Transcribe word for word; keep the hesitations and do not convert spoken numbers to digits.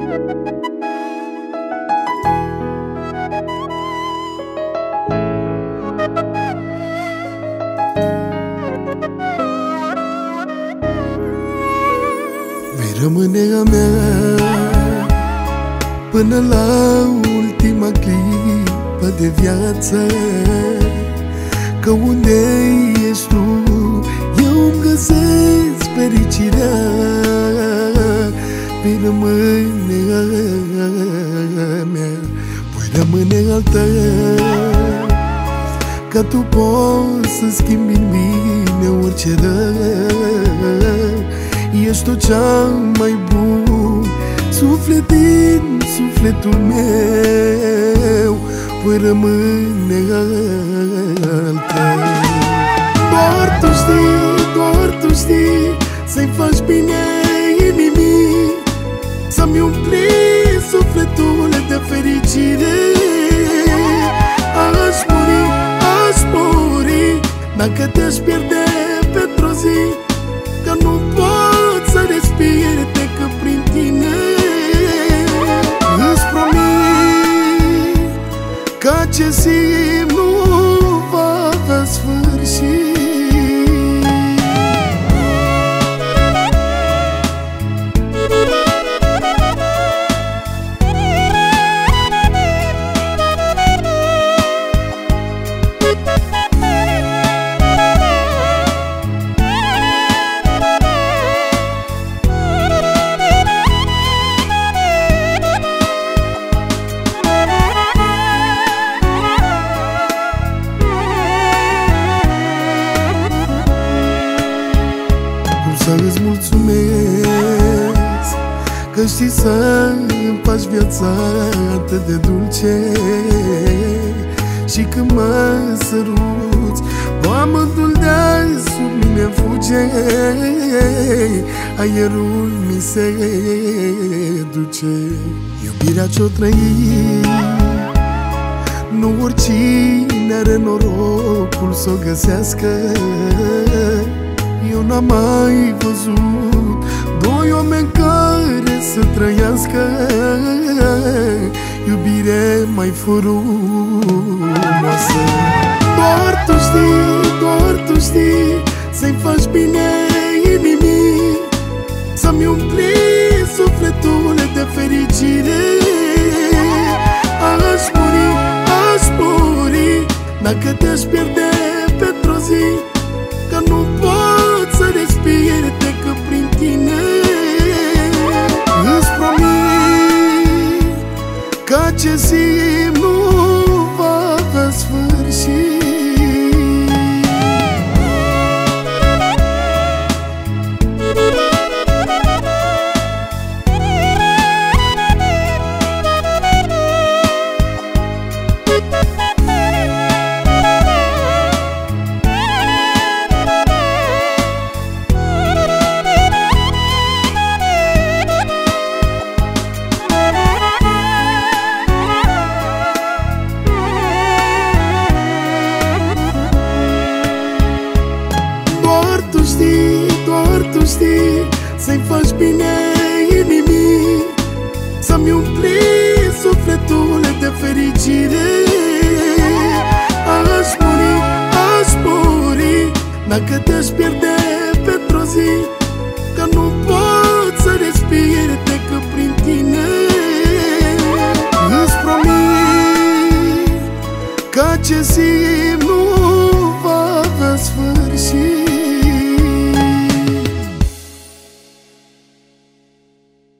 Vei rămâne a mea până la ultima clipă de viață, că unde ești tu eu îmi găsesc fericirea. Vei rămâne a mea, voi rămâne al tău, că tu poți să schimbi în mine orice rău. Ești tu cea mai bun suflet din sufletul meu, voi rămâne al tău. Doar tu știi, doar tu știi să-i faci bine inimii, să-mi umpli sufletul de fericire. Aș muri, aș muri dacă te-aș pierde pentru zi, că nu pot să respir decât prin tine. Îți promit că ce simt nu va avea sfârșit. Să îți mulțumesc că știi să-mi faci viața atât de dulce, și când mă săruți pământul de-azi sub mine fuge, aerul mi se duce. Iubirea ce-o trăi nu oricine are norocul să o găsească. Eu n-am mai văzut doi oameni care să trăiască iubire mai frumoasă. Doar tu știi, doar tu știi să-i faci bine inimii, să-mi umpli sufletul de fericire. Aș muri, aș muri dacă te-aș pierde pentru zi, că nu pot să respir decât prin tine. Îți promit că ce simt nu va avea sfârșit. Doar tu știi să-i faci bine inimii, să-mi umpli sufletul de fericire. Aș muri, aș muri dacă te-aș pierde pentru zi, că nu pot să respir decât prin tine. Îți promit că ce simt